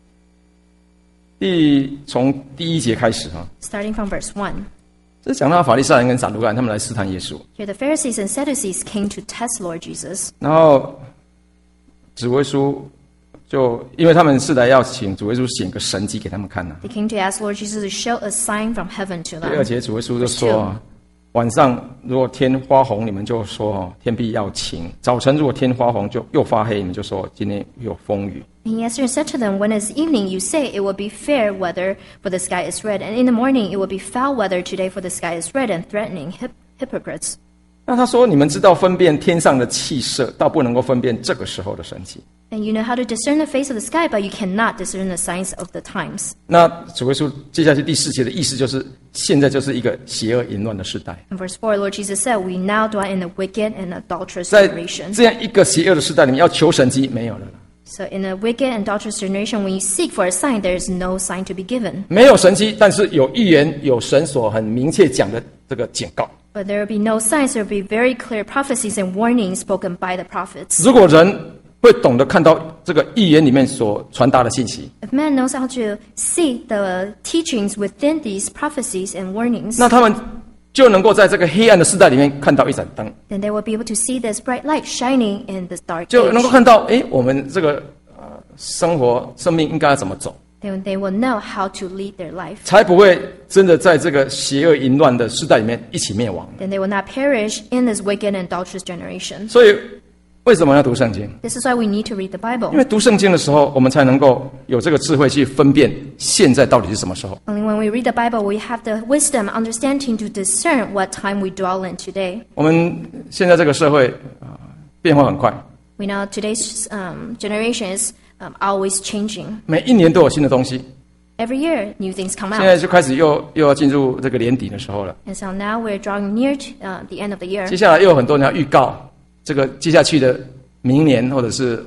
从第1节开始 starting from verse 1. 这讲到法利赛人跟撒都该人他们来试探耶稣， Here the Pharisees and Sadducees came to test Lord Jesus. 然后主耶稣就因为他们是来要请主耶稣显个神迹给他们看呢。 They came to ask Lord Jesus to show a sign from heaven to 第2 them. 节主耶稣就说晚上如果天花红，你们就说天必要晴；早晨如果天花红，就又发黑，你们就说今天有风雨。 And he answered and said to them, When it is evening, you say it will be fair weather, for the sky is red, and in the morning it will be foul weather today, for the sky is red, and threatening hypocrites. 那他说：“你们知道分辨天上的气色，倒不能够分辨这个时候的神迹。” And you know how to discern the face of the sky, but you cannot discern the signs of the times. 那主耶稣接下去第4节的意思就是，现在就是一个邪恶淫乱的时代。 In verse 4, Lord Jesus said, We now dwell in a wicked and adulterous 在 generation. 这样一个邪恶的时代里面，要求神迹没有了， So in a wicked and adulterous generation, when you seek for a sign, there is no sign to be given. 没有神迹，但是有预言，有神所很明确讲的这个警告。 But there will be no signs, there will be very clear prophecies and warnings spoken by the prophets. 如果人会懂得看到这个预言里面所传达的信息， If man knows how to see the teachings within these prophecies and warnings, 那他们就能够在这个黑暗的时代里面看到一盏灯， then they will be able to see this bright light shining in this dark 就能够 age. 看到，我们这个生命应该要怎么走， Then they will know how to lead their life. 才不会真的在这个邪恶淫乱的时代里面一起灭亡。 Then they will not perish in this wicked and adulterous generation. 所以，为什么要读圣经？ This is why we need to read the 因 Bible. 为读圣经的时候，我们才能够有这个智慧去分辨现在到底是什么时候。 Only when we read the Bible, we have the wisdom, understanding to discern what time we dwell in today. 我们现在这个社会变化很快， We know today's generation is always changing. 每一年都有新的东西。 Every year, new things come 现在 out. 就开始又要进入这个年底的时候了。 And so now we're drawing near to the end of the year. 接下来又有很多人要预告，这个接下去的明年或者是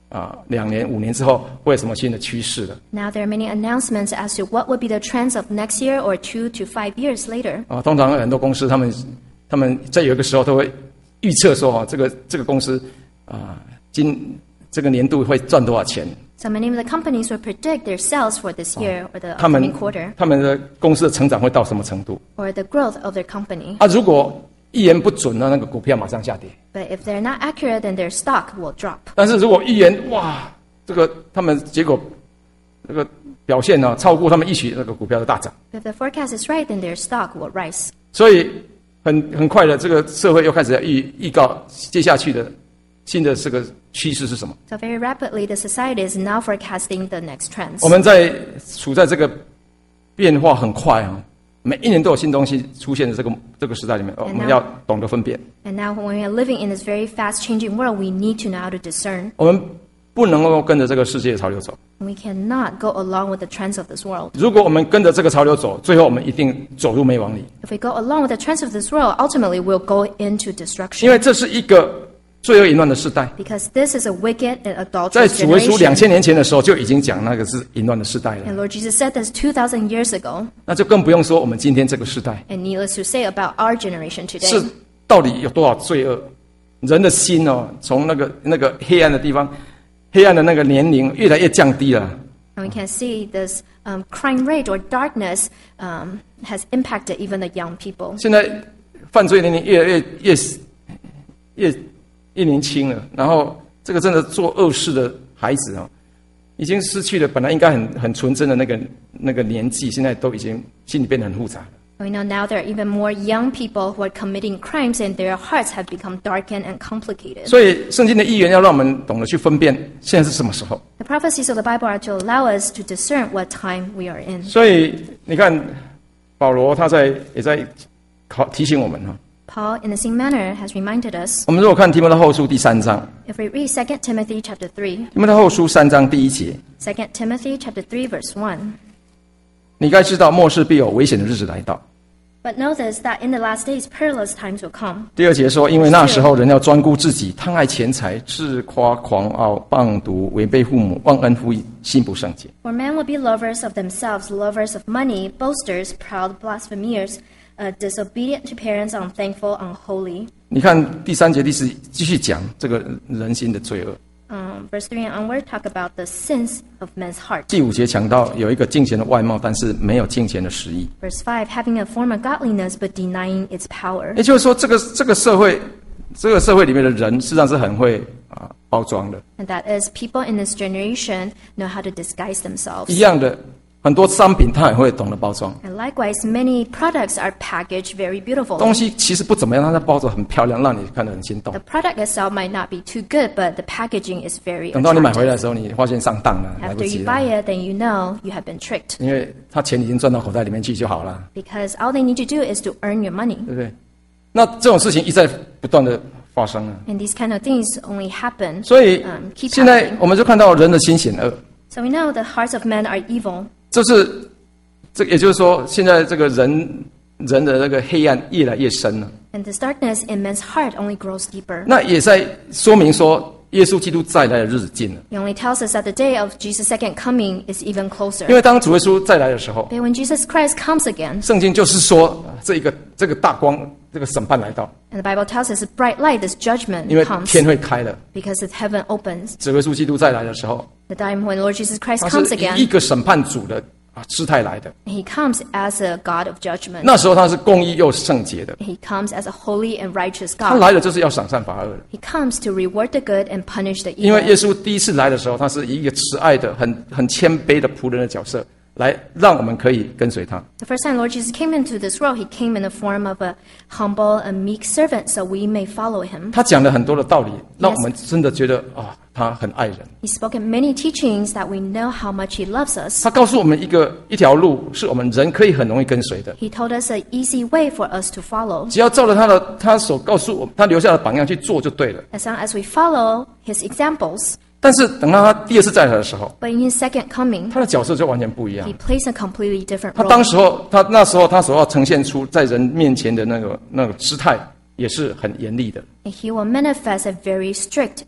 2年、5年之后会有什么新的趋势了。 Now there are many announcements as to what would be the trends of next year or 2 to 5 years later. 通常很多公司他们在有一个时候都会预测说这个公司这个年度会赚多少钱。 So many of the companies will predict their sales for this year or the 他们 upcoming quarter 他们的公司的成长会到什么程度？ or the growth of their company. 如果预言不准呢，那个股票马上下跌。 But if they're not accurate, then their stock will drop. 但是如果预言这个他们结果这个表现呢超过他们预期，那个股票就大涨。 If the forecast is right, then their stock will rise. 所以很快的，这个社会又开始要预告接下去的新的这个趋势是什么？ So very rapidly, the society is now forecasting the next trends. 我们处在这个变化很快每一年都有新东西出现的这个时代里面，我们要懂得分辨。 And now when we are living in this very fast changing world, we need to know how to discern. 我们不能够跟着这个世界的潮流走， We cannot go along with the trends of this world. 如果我们跟着这个潮流走，最后我们一定走入灭亡里， If we go along with the trends of this world, ultimately we'll go into 因 destruction. 为这是一个罪恶淫乱的时代。 Because this is a wicked and 在 adulterous 主耶稣2000 generation. 年前的时候就已经讲那个是淫乱的时代了， And Lord Jesus said this 2,000 years ago. 那就更不用说我们今天这个时代 And needless to say about our generation 是 today. 到底有多少罪恶。人的心哦，从那个黑暗的地方，黑暗的那个年龄越来越降低了。 And we can see this crime rate or darkness has impacted even the young people. 现在犯罪年龄越来越年轻了，然后这个真的做恶事的孩子啊，已经失去了本来应该很纯真的那个年纪，现在都已经心里变得很复杂了。 We know now there are even more young people who are committing crimes and their hearts have become darkened and complicated. 所以圣经的预言要让我们懂得去分辨现在是什么时候。 The prophecies of the Bible are to allow us to discern what time we are in. 所以你看，保罗他也在提醒我们哈。 Paul, in the same manner, has reminded us. 我们如果看提摩太后书第3章， If we read 2 Timothy chapter 3, 提摩太后书3章第1节， 2 Timothy chapter 3 verse 1. 你该知道末世必有危险的日子来到。 But know this, that in the last days perilous times will come. 第2节说，因为那时候人要专顾自己，贪爱钱财，自夸狂傲，棒毒，违背父母，忘恩负义，心不圣洁。 For men will be lovers of themselves, lovers of money, boasters, proud, blasphemers, disobedient to parents, unthankful, unholy. 你看第3节、第4继续讲这个人心的罪恶。 Verse 3 and onward talk about the sins of men's heart. 第5节讲到有一个敬虔的外貌，但是没有敬虔的实意。 Verse 5, having a form of godliness but denying its power. 也就是说，这个社会里面的人，事实上是很会包装的。 And that is, people in this generation know how to disguise themselves. 一样的，很多商品他很会懂得包装。 And likewise, many products are packaged very 东 beautifully. 西其实不怎么样，但它包装很漂亮，让你看得很心动 The。product itself might not be too good, but the packaging is very 等到你买回来 attractive. 的时候，你发现上当了，来不 After 及 you 了， buy it, then you know you have been tricked. 因为他钱已经赚到口袋里面去就好了， Because all they need to do is to earn your money. 对不对？那这种事情一再不断的发生啊， And these kind of things only happen, 所以 keep 现在 happening. 我们就看到人的心险恶， So we know the hearts of men are evil. 也就是说，现在这个人的那个黑暗越来越深了。 And this darkness in men's heart only grows deeper. 那也在说明说，耶稣基督再来的日子近了。 It only tells us that the day of Jesus' second coming is even 因 closer. 为当主耶稣再来的时候， But when Jesus Christ comes again, 圣经就是说，这个大光，这个审判来到， and the Bible tells us a bright light, this 因 judgment 为 comes 天会开了。 because the heaven opens. 主耶稣基督再来的时候， The time when Lord Jesus Christ 他 comes 是以一 again, 个审判主的姿态来的。 He comes as a God of judgment. 那时候他是公义又圣洁的， He comes as a holy and righteous 他 God. 来了就是要赏善罚恶的。 He comes to reward the good and punish the 因为 evil. 耶稣第一次来的时候，他是以一个慈爱的、很谦卑的仆人的角色，来让我们可以跟随他。 The first time Lord Jesus came into this world, He came in the form of a humble and meek servant, so we may follow Him. 他讲了很多的道理，让我们真的觉得他很爱人。 He spoke in many teachings that we know how much He loves us. 他告诉我们一条路，是我们人可以很容易跟随的。 He told us an easy way for us to follow. 只要照着他所告诉我们，他留下的榜样去做就对了。 As long as we follow His examples, 但是等到他第二次再来的时候， but in His second coming, 他的角色就完全不一样 He。plays a completely different 他 role. 那时候他所要呈现出在人面前的那个姿态，也是很严厉的。 And He will manifest a very strict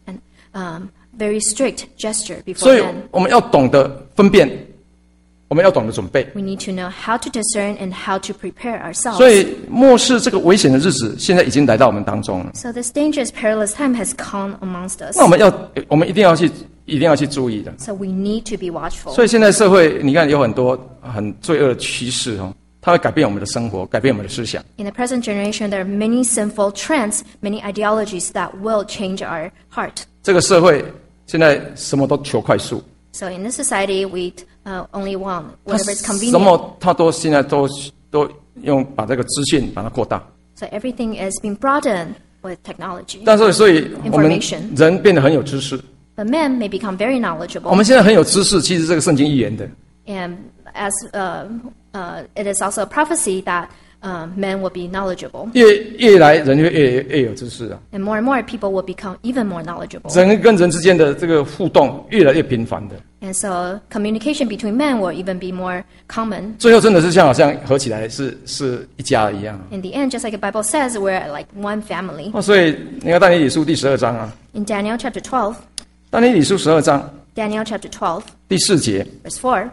gesture 所 before 以 men. 我们要懂得分辨，我们要懂得准备。 We need to know how to discern and how to prepare ourselves. 所以末世这个危险的日子，现在已经来到我们当中了。 So this dangerous, perilous time has come amongst us. 那我们一定要去注意的。 So we need to be watchful. 所以现在社会，你看有很多很罪恶的趋势哦，它会改变我们的生活，改变我们的思想。 In the present generation, there are many sinful trends, many ideologies that will change our heart. 这个社会现在什么都求快速， So in this society, we only want 它 whatever is 什 convenient. 么它现在都用把这个资讯把它扩大。 So everything is being broadened with technology. 但是所以我们 Information. 人变得很有知识。 But men may become very 我 knowledgeable. 们现在很有知识，其实这个圣经预言的。 And as it is also a prophecy that men will be knowledgeable. 越来人越有知识啊， And more people will become even more knowledgeable. 人跟人之间的这个互动越来越频繁的， And so communication between men will even be more common. 最后真的是好像合起来是一家一样。 In the end, just like the Bible says, we're like one family. 所以你看但以理书第12章啊， In Daniel chapter 12, 但以理书12章 Daniel chapter 12, 第4节， verse 4,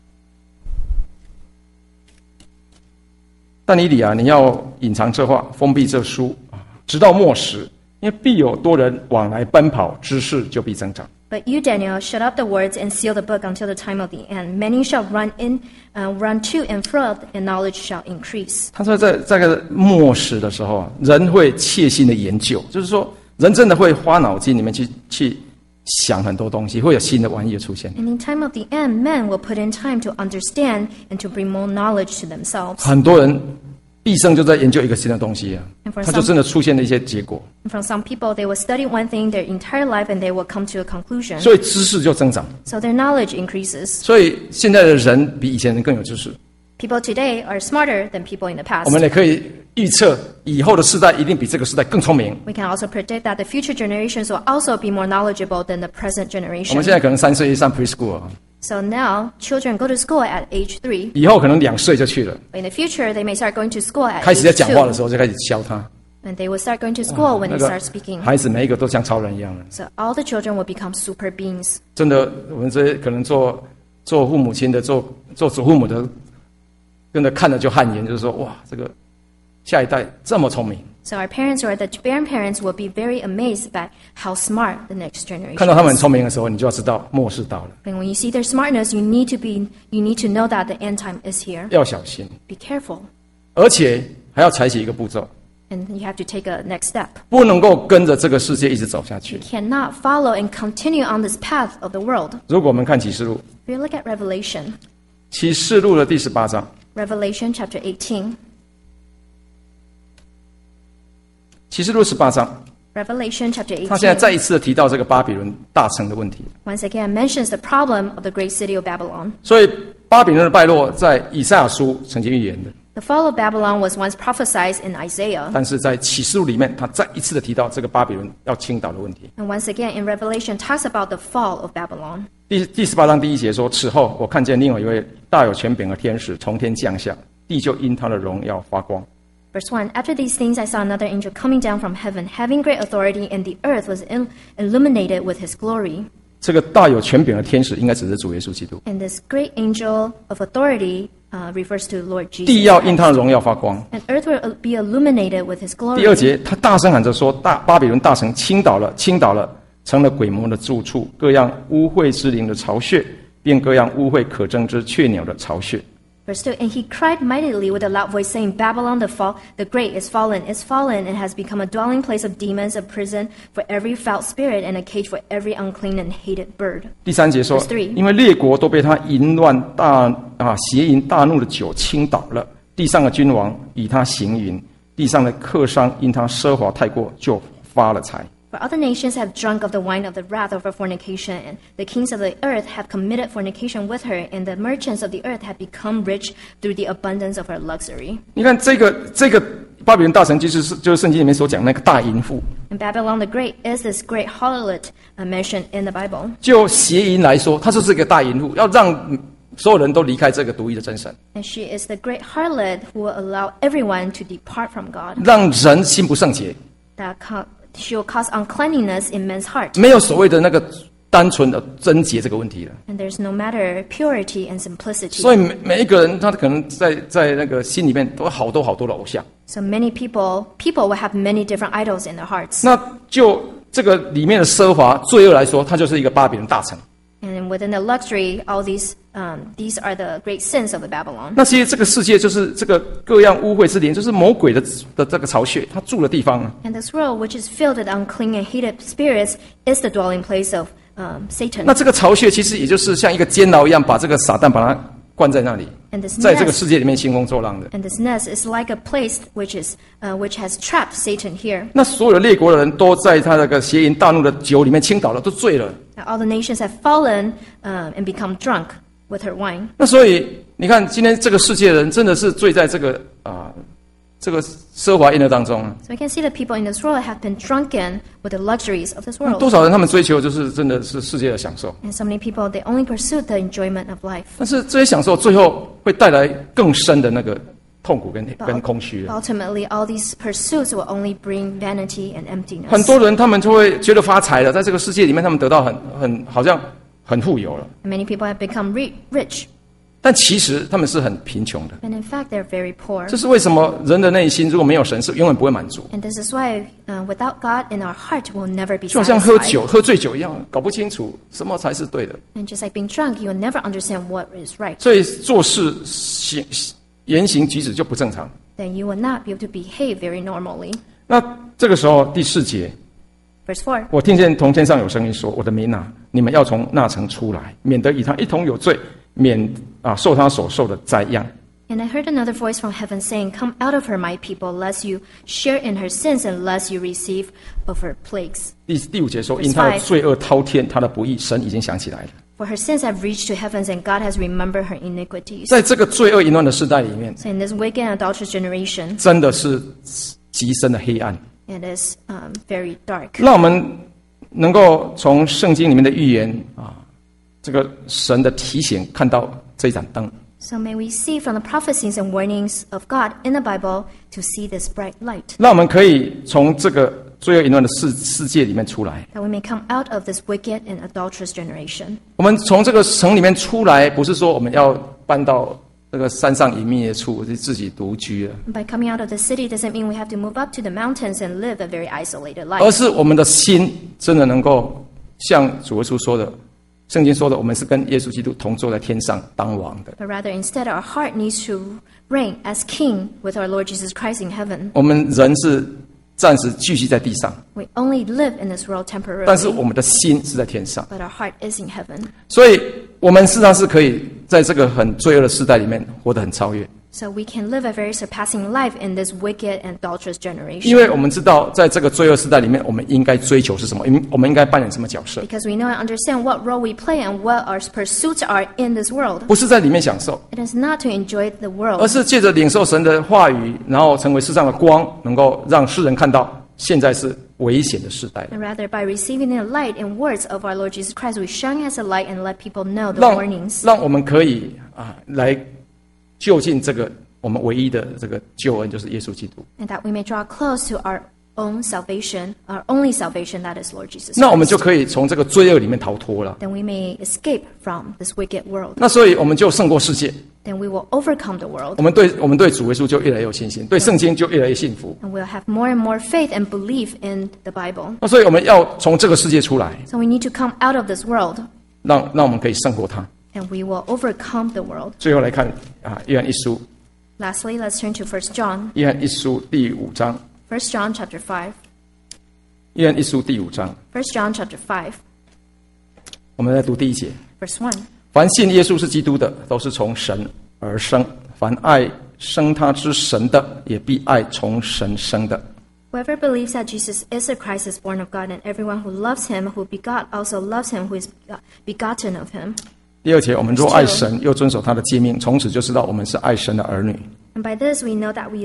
但以理啊，你要隐藏这话，封闭这书啊，直到末时，因为必有多人往来奔跑，知识就必增长。 But you, Daniel, shut up the words and seal the book until the time of the end. Many shall run to and fro, and knowledge shall increase. 他说在这个末时的时候啊，人会切心的研究，就是说人真的会花脑筋里面去想很多东西，会有新的玩意出现。 And in time of the end, men will put in time to understand and to bring more knowledge to themselves. 很多人毕生就在研究一个新的东西啊 And，for 他就真的出现了一些结果， And from some people, they will study one thing their entire life and they will come to a conclusion. 所以知识就增长。 So their knowledge increases. 所以现在的人比以前人更有知识。 People today are smarter than people in the 我 past. 们也可以预测以后的世代一定比这个世代更聪明。 We can also predict that the future generations will also be more knowledgeable than the present 我 generation. 们现在可能3岁上 preschool 啊， So now, children go to school at age 3. 以后可能2岁就去了， In the future, they may start going to school at 开始在 age 讲话的 2. 时候就开始教他。 And they will start going to school when 那 they 个 start speaking. 孩子每一个都像超人一样的， So all the children will become super beings. 真的，我们这些可能做父母亲的、做祖父母的，真的看了就汗颜，就是说哇，这个下一代这么聪明。 So our parents or the grandparents will be very amazed by how smart the next generation 看到他们很 is. 聪明的时候，你就要知道末世到了， And when you see their smartness, you need to know that the end time is here. 要小心， Be careful. 而且还要采取一个步骤， And you have to take a next step. 不能够跟着这个世界一直走下去 You。cannot follow and continue on this path of the world. 如果我们看启示录， If you look at Revelation, 启示录的第18章， Revelation chapter 18, 启示录18章， Revelation chapter 他现在再 18, 一次的提到这个巴比伦大城的问题。 once again mentions the problem of the great city of Babylon. 所以巴比伦的败落在以赛亚书曾经预言的， The fall of Babylon was once prophesied in Isaiah. 但是在启示录里面，他再一次的提到这个巴比伦要倾倒的问题。 And once again in Revelation talks about the fall of Babylon. 第18章第1节说：“此后，我看见另外一位大有权柄的天使从天降下，地就因他的荣耀发光。” Verse 1, After these things I saw another angel coming down from heaven, having great authority, and the earth was illuminated with his glory. 这个大有权柄的天使应该指的是主耶稣基督。 And this great angel of authority refers to Lord 地 Jesus. 要因他的荣耀发光。 And earth will be illuminated with his 第2 glory. 节，他大声喊着说：“巴比伦大城倾倒了，倾倒了，成了鬼魔的住处，各样污秽之灵的巢穴，并各样污秽可憎之雀鸟的巢穴。” Verse 2, And he cried mightily with a loud voice, saying, Babylon the great is fallen, and has become a dwelling place of demons, a prison for every foul spirit, and a cage for every unclean and hated bird. 第3节说 Verse 3：“ 因为列国都被他淫乱邪淫大怒的酒倾倒了，地上的君王以他行淫，地上的客商因他奢华太过就发了财。” For other nations have drunk of the wine of the wrath of her fornication, and the kings of the earth have committed fornication with her, and the merchants of the earth have become rich through the abundance of her luxury. 你看这个巴比伦大城就是圣经里面所讲那个大淫妇。 And Babylon the Great is this great harlot mentioned in the Bible. 就邪淫来说，她就是一个大淫妇，要让所有人都离开这个独一的真神， And she is the great harlot who will allow everyone to depart from God. 让人心不圣洁， She will cause uncleanliness in men's heart. 没有所谓的那个单纯的贞洁这个问题了。 And there's no matter purity and simplicity. 所以每一个人他可能在那个心里面都有好多的偶像。 So many people will have many different idols in their hearts. 那就这个里面的奢华罪恶来说，它就是一个巴比伦大城。 And within the luxury, all these are the great sins of the Babylon. 那些这个世界就是这个各样污秽之灵，就是魔鬼的这个巢穴，他住的地方啊。 And this world, which is filled with unclean and hated spirits, is the dwelling place of Satan. 那这个巢穴其实也就是像一个监牢一样，把这个撒旦把它关在那里， And this 在这个 nest, 世界里面兴风作浪的。 and this nest is like a place which has trapped Satan here. 那所有的列国的人都在他那个邪淫大怒的酒里面倾倒了，都醉了。 Now, all the nations have fallen and become drunk with her wine. 那所以你看今天这个世界的人真的是醉在这个奢华宴乐当中。 So we can see that people in this world have been drunken with the luxuries of this world. 多少人他们追求就是真的是世界的享受， And so many people, they only pursue the enjoyment of life. 但是这些享受最后会带来更深的那个痛苦跟空虚。 Ultimately, all these pursuits will only bring vanity and emptiness. 很多人他们就会觉得发财了，在这个世界里面他们得到好像很富有了， And many people have become rich, 但其实他们是很贫穷的。 and in fact, they're very poor. 这是为什么人的内心如果没有神是永远不会满足， And this is why, without God in our heart, we'll never be 就好像喝 satisfied. 酒喝醉酒一样，搞不清楚什么才是对的， And just like being drunk, you'll never understand what is right. 所以做事言行举止就不正常。 Then you will not be able to behave very normally. 那这个时候第4节， Verse 4. 我听见从天上有声音说：“我的民啊，你们要从那城出来，免得与他一同有罪，免受他所受的灾殃。” And I heard another voice from heaven saying, Come out of her, my people, lest you share in her sins and lest you receive of her plagues. 第5节说：“因他的罪恶滔天，他的不义，神已经想起来了。” For her sins have reached to heavens, and God has remembered her iniquities. 在这个罪恶淫乱的时代里面， So in this wicked and adulterous generation, 真的是极深的黑暗。 it is very dark. 让我们能够从圣经里面的预言这个神的提醒，看到这一盏灯。 So may we see from the prophecies and warnings of God in the Bible to see this bright light, 让我们可以从这个罪恶淫乱的世界里面出来。 that we may come out of this wicked and adulterous generation. 我们从这个城里面出来，不是说我们要搬到这个山上隐秘的处，自己独居了， By coming out of the city doesn't mean we have to move up to the mountains and live a very isolated 而 life. 是我们的心真的能够像主耶稣说的，圣经说的，我们是跟耶稣基督同坐在天上当王的。 But rather, instead, our heart needs to reign as king with our Lord Jesus Christ in heaven. 我们人是暂时聚集在地上， We only live in this world 但是 temporarily, 我们的心是在天上。 but our heart is in heaven. 所以，我们事实上是可以在这个很罪恶的时代里面活得很超越， So we can live a very surpassing life in this wicked and adulterous 因 generation. 为我们知道，在这个罪恶时代里面，我们应该追求是什么？我们应该扮演什么角色？ Because we know and understand what role we play and what our pursuits are in this world. 不是在里面享受， It is not to enjoy the 而 world, 是借着领受神的话语，然后成为世上的光，能够让世人看到现在是危险的时代。 and rather by receiving the light and words of our Lord Jesus Christ, we shine as a light and let people know the 让 warnings. 让我们可以来就近这个我们唯一的这个救恩，就是耶稣基督。 And that we may draw close to our own salvation, our only salvation, that is Lord Jesus 那我们就 Christ. 可以从这个罪恶里面逃脱了。 Then we may escape from this wicked world. 那所以我们就胜过世界， Then we will overcome the world. 我们对主耶稣就越来越有信心，对圣经就越来越信服。 And we'll have more and more faith and belief in the Bible. 那所以我们要从这个世界出来， So we need to come out of this world, 让我们可以胜过它。 and we will overcome the world. 最后来看约翰一书， Lastly, let's turn to 1 John. 约翰一书第5章， 1 John chapter 5. 约翰一书第5章， 1 John chapter 5, 我们来读第1节。 verse 1. 凡信耶稣是基督的，都是从神而生；凡爱生他之神的，也必爱从神生的。 Whoever believes that Jesus is the Christ is born of God, and everyone who loves him, who begot, also loves him who is begotten of him. 第2节，我们若爱神，又遵守他的诫命，从此就知道我们是爱神的儿女。 And by this we know that we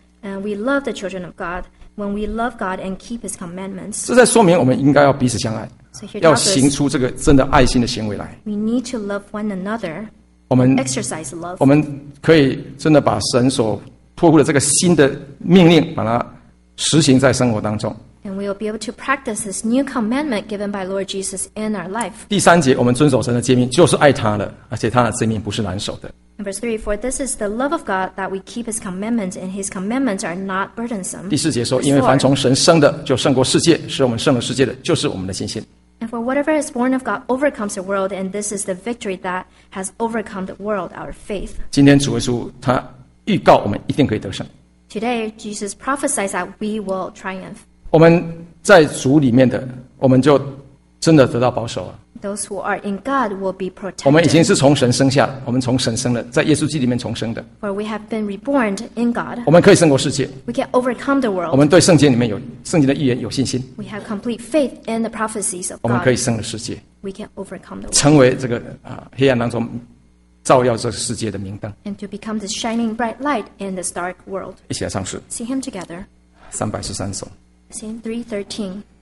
love the children of God, when we love God and keep his commandments. 这在说明我们应该要彼此相爱， So here 要 tells 行 us 出这个真的爱心的行为来。 we need to love one another, 我们 exercise love. 我们可以真的把神所托付的这个新的命令，把它实行在生活当中。 And we will be able to practice this new commandment given by Lord Jesus in our life. 第3节，我们遵守神的诫命，就是爱他的，而且他的诫命不是难守的。 And verse 3, For this is the love of God, that we keep his commandments, and his commandments are not burdensome. 第4节说， Verse 因为凡 4, 从神生的，就胜过世界；使我们胜了世界的，就是我们的信心。 And for whatever is born of God overcomes the world, and this is the victory that has overcome the world, our faith. 今天主耶稣他预告我们一定可以得胜。 Today, Jesus prophesies that we will triumph. 我们在主里面的，我们就真的得到保守了。 Those who are in God will be 我们已经 protected. 是从神生下，我们从神生的，在耶稣基督里面重生的， For we have been reborn in God. 我们可以胜过世界。 We can overcome the 我 world. 们对圣经里面有圣经的预言有信心， We have complete faith in the prophecies of 我们可以 God. 胜了世界， We can overcome the world. 成为这个黑暗当中照耀这世界的明灯。 and to become the shining bright light in this dark world. 一起来唱诗 Sing him together. 313首。 Sing 313.